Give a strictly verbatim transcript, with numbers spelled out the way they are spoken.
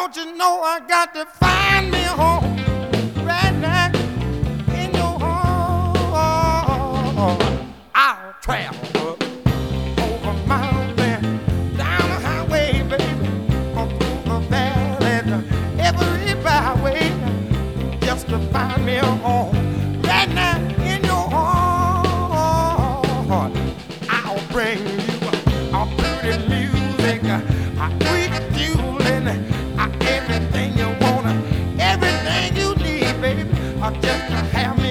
Don't you know I got to find me a home right now in your heart? I'll travel up over mountains, down the highway, baby, up through the valley, every byway, just to find me a home right now in your heart. I'll bring you a pretty music, a sweet feeling, everything you want, everything you need, baby, just to have me